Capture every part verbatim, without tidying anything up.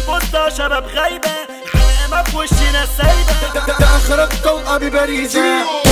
البوسطة شباب غايبة علامة في وشنا سايبة. ده اخرك طلقة ببريزة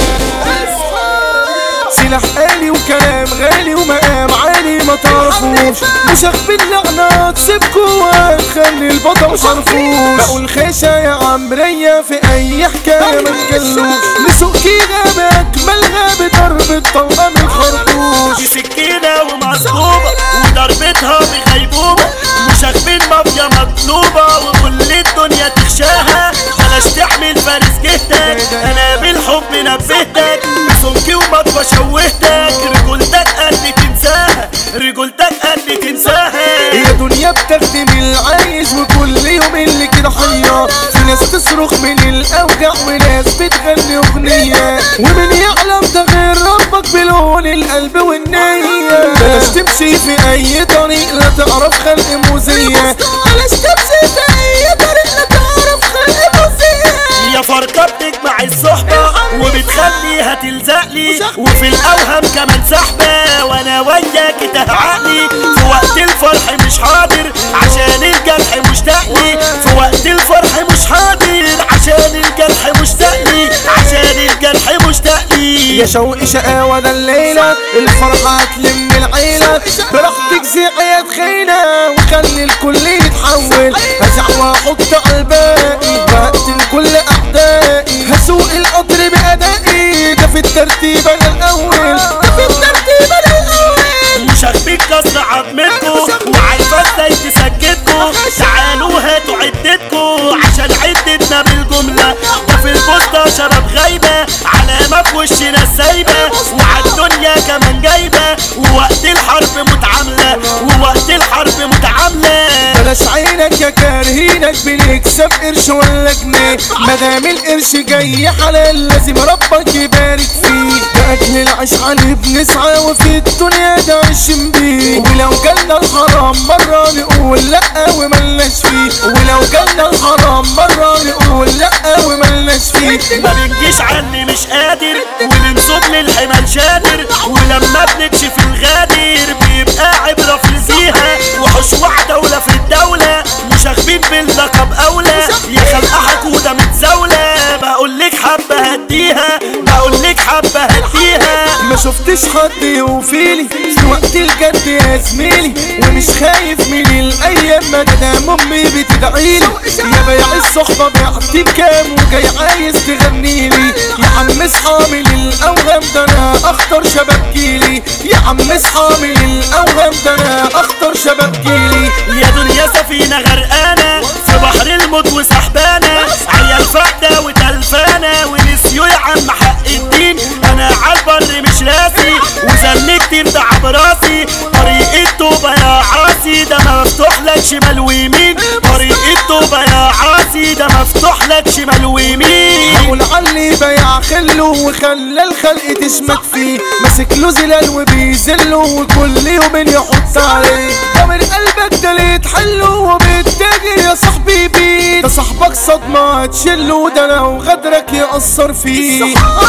سلاح آلي وكلام غالي ومقام عالي ما تعرفوش. مش اخبي اللعنة تسيبكوا خلي البطل شرفوش. بقول خيشة يا عمرية في اي حكاية ما تجلوش. لسوقي غابة اجمل غابة ضربة طلقة من الخرطوش. دي سكينة ومصلوبة وضربتها بغيبوبة. مش اخبي المافيا مطلوبة وكل الدنيا تخشاها. بلاش تحمل فارس جهتك انا بالحب نبهتك. سمكي ومطوى شوهتك رجولتك قد تنساها. رجولتك قد تنساها. يا دنيا بتخدم العايش وكل يوم اللي كده حية. في ناس تصرخ من الاوجع وناس بتغني اغنية. ومن يعلم ده غير ربك بلون القلب والنية. بلاش تمشي في اي طريق لا تعرف خلق موزية. بلاش تمشي في اي طريق لا تعرف خلق موزية. يا فرقة بتجمع الصحبة وبتخليها تلزقلي. وفي الاوهام كمان سحبة وانا وياك تهعقلي. في وقت الفرح مش حاضر عشان الجرح مشتاقلي. في وقت الفرح مش حاضر عشان الجرح مشتاقلي. عشان الجرح مشتاقلي. يا شوقي شقاوة ده الليلة الفرحة هتلم العيلة. براحتك زيع يا تخينة وخلي الكل يتحول. هزع واحط على الباقي بقتل كل اعدائي. هسوق القطر بأدائي ده في الترتيب انا الاول. ده في الترتيب انا الاول. مش هخبيك كسر عظمتكو وعارفة ازاي تسكتكو. تعالوا هاتوا عدتكو عشان عدتنا بالجملة. وفي البوسطة شباب غايبة علامة في وشنا سايبة. وعالدنيا كمان جايبة ووقت الحرب متعاملة. ووقت الحرب متعاملة. بلاش عينك يا كارهينك بنكسب قرش ولا جنيه. مدام القرش جاي حلال لازم ربك يبارك فيه. ده اكل العيش عليه بنسعى وفي الدنيا ده عايشين بيه. ولو جالنا الحرام مرة نقول لأ وملناش فيه. ولو جالنا الحرام مرة نقول لأ وملناش فيه. ما بنجيش عني مش قادر وبنصب للحمال شادر. ولما بنكشف الغادر بيبقى عبرة في الفيها. وحوش واحدة ولا في الدولة مش اخبين باللقب اولى. يا خلقة حكودة متزاولة بقولك حبة هديها. بقولك حبة هديها. ما شفتش حد يوفيلي في وقت الجد يا زميلي. ومش خايف من الايام ما دام امي بتدعيلي. يا بيع الصحبة بعتي بكام وجاي عايز تغنيلي. يا عم اصحى من الاوهام ده انا اخطر شباب جيلي. يا عم اصحى من الاوهام ده انا اخطر شباب جيلي. يا دنيا سفينة غرقانة في بحر الموت وسحبانة. عيال فاقدة وتلفانة ونسيوا يا عم حق الدين. انا عالبر مش راسي وزن كتير تعب راسي. طريق التوبة يا عاسي ده مفتوح لك شمال ويمين. طريق التوبة يا عاسي ده مفتوح لك شمال ويمين. هقول علي بيع خله وخلى الخلق تشمت فيه. ماسك له زلال وبيذله وكل يوم يحط عليه. ده من قلبك ده اللي تحله وبالتاجر يا صاحبي بيه. ده صاحبك صدمة هتشله ده لو غدرك يأثر فيه.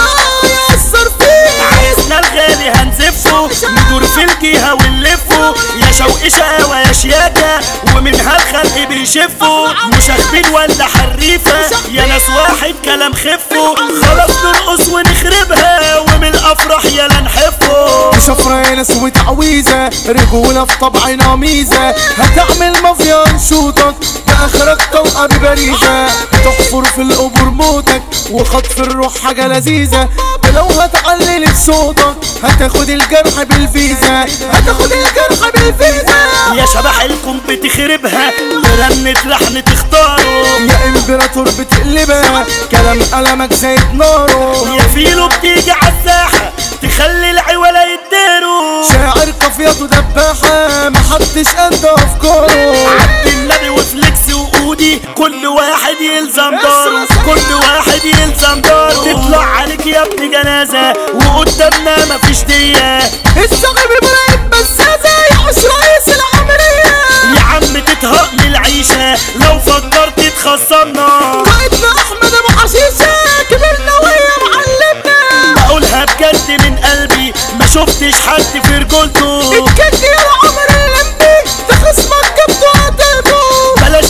يأثر فيه. عرسنا الغالي هنزفه ندور في الجهة ونلفه. يا شوقي شقاوة يا شياكة ومنها الخلق بيشفوا. مش اخبين ولا حريفة يا ناس واحد كلام خفه. خلاص نرقص ونخربها ومن الافراح يلا نحفه. شفرة يا ناس وتعويذة رجولة في طبعنا ميزة. هتعمل مافيا نشوطك ده اخرك طلقة ببريزة. تحفر في القبور موتك وخطف الروح حاجة لذيذة. لو هتعلل صوتك هتاخد الجرح بالفيزا. هتاخد الجرح بالفيزا. يا شبح الكم بتخربها برنة لحن تختاره. يا امبراطور بتقلبها كلام قلمك زي ناره. يا فيلو بتيجي عالساحة تخلي العوالة يداروا. شاعر قافيته دباحة محدش قد افكاره. عبد النبي وفليكس وقودي كل واحد يلزم داره. كل واحد يلزم داره. تطلع عليك يا ابن جنازة وقدامنا مفيش دية. الصاحب ابراهيم بسازة يعيش رئيس العمرية. يا عم تتهق من العيشة لو فكرت تخصمنا. قائدنا احمد ابو حشيشة كبرنا ويا معلمنا. بقولها بجد من قلبي ما شفتش حد في رجولته. اتكد يا عمر اللمبي ده خصمك جبته قتلته. بلاش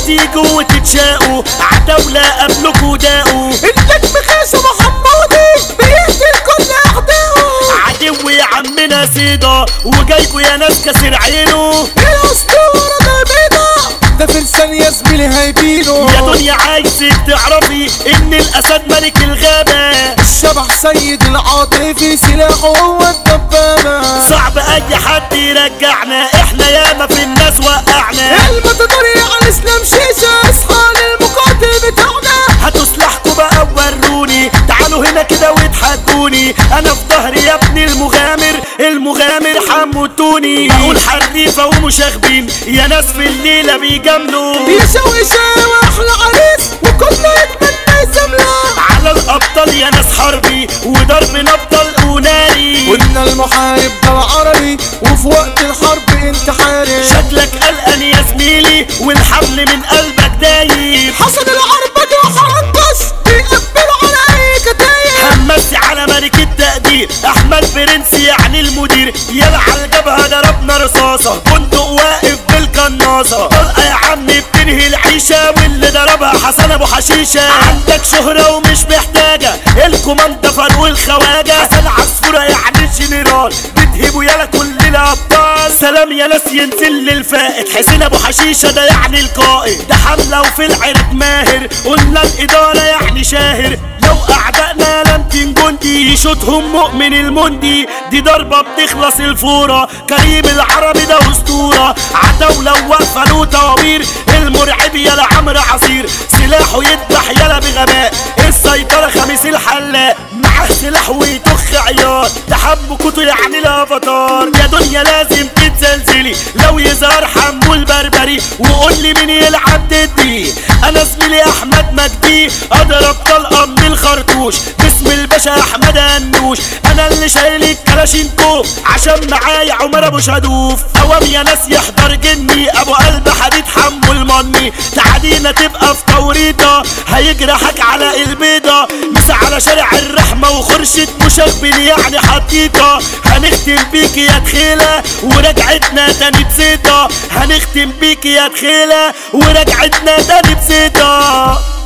تيجوا وتتشاقوا عتاولة قبلكوا داقوا. النجم خاسم محمودي بيقتل كل اعدائه. عدو يا عمنا سيدا وجايكوا يا ناس كسر عينه. الاسطورة ده بيضة ده فرسان يا زميلي هيبينه. يا دنيا عايزك تعرفي ان الاسد ملك الغابة. الشبح سيد العاطفي سلاحه هو الدبابة. صعب اي حد يرجعنا احنا ياما في الناس وقعنا. المتدور على اسلام شيشة اصحى للمقاتل بتاعنا. هاتوا سلاحكوا بقى ووروني تعالوا هنا كده واتحدوني. انا في ظهري يا ابني المغامر المغامر حموتوني. بقول حريفة ومشاغبين يا ناس في الليلة بيجاملوا. يشوشة واحلى عريس وكله يتمنى يزمله. على الابطال يا ناس حربي وضرب نبطل وناري. قلنا المحارب ده العربي وفي وقت الحرب انت حارب. شكلك قلقان يا زميلي والحمل من قلبك دايب. حصل العربة وحرنكش بيقبلوا على اي كتايب. همسي على ملك التقدير احمد برنس يعني المدير. يلا على الجبهة ضربنا رصاصة بندق واقف بالقناصة. طلقة يا عم بتنهي العيشة واللي ضربها حسن ابو حشيشة. عندك شهرة ومش محتاجة الكوماندا فاروق الخواجة. حسن عصفورة يعني الجنرال بتهبوا يلا كل الابطال. سلام يا ناس ينزل للفائد حسين ابو حشيشة ده يعني القائد. ده حملة وفي العرق ماهر قلنا الادارة يعني شاهر. لو اعدائنا لم تنجندي يشوطهم مؤمن المندي. دي ضربة بتخلص الفورة كريم العربي ده اسطورة. عتاولة وواقفة له طوابير المرعب يلا عمرو عصير. سلاحه يذبح يلا بغباء السيطرة خميس الحلاق. معاه سلاح ويطخ عيار ده حب كتو يعني الافاتار. يا دنيا لازم تتزلزلي لو يظهر حمو البربري. وقول لي مين يلعب ضدي انا زميلي احمد مجدي. اضرب طلقة من الخرطوش باسم الباشا احمد هنوش. انا اللي شايل الكلاشينكوف عشان معايا عمر ابو شادوف. اوام يا ناس يحضر جني ابو قلب حديد حمو المني. تعدينا تبقى في توريطة هيجرحك على البيضة. مسا على شارع الرحمة وخرشة مشغبن يعني حطيطة. هنختم بيك يا دخيلة ورجعتنا تاني بسيطة. هنختم بيك يا دخيلة ورجعتنا تاني بسيطة.